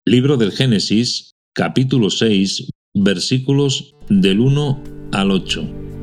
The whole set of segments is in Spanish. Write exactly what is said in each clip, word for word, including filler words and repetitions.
Libro del Génesis, capítulo seis, versículos del uno al ocho.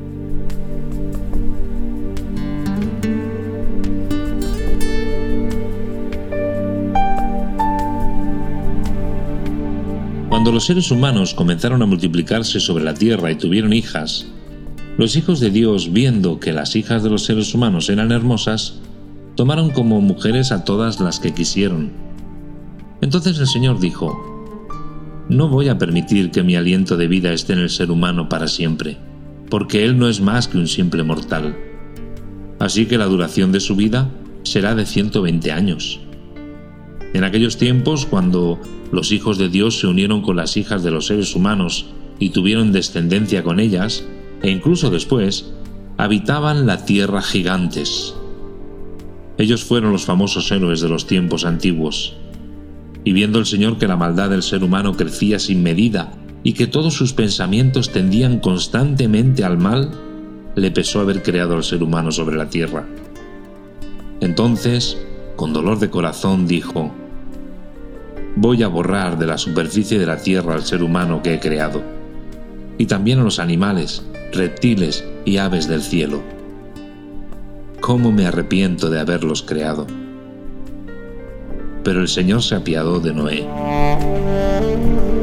Cuando los seres humanos comenzaron a multiplicarse sobre la tierra y tuvieron hijas, los hijos de Dios, viendo que las hijas de los seres humanos eran hermosas, tomaron como mujeres a todas las que quisieron. Entonces el Señor dijo: No voy a permitir que mi aliento de vida esté en el ser humano para siempre, porque él no es más que un simple mortal. Así que la duración de su vida será de ciento veinte años. En aquellos tiempos, cuando los hijos de Dios se unieron con las hijas de los seres humanos y tuvieron descendencia con ellas, e incluso después, habitaban la tierra gigantes. Ellos fueron los famosos héroes de los tiempos antiguos. Y viendo el Señor que la maldad del ser humano crecía sin medida y que todos sus pensamientos tendían constantemente al mal, le pesó haber creado al ser humano sobre la tierra. Entonces, con dolor de corazón, dijo: Voy a borrar de la superficie de la tierra al ser humano que he creado, y también a los animales, reptiles y aves del cielo. ¿Cómo me arrepiento de haberlos creado? Pero el Señor se apiadó de Noé.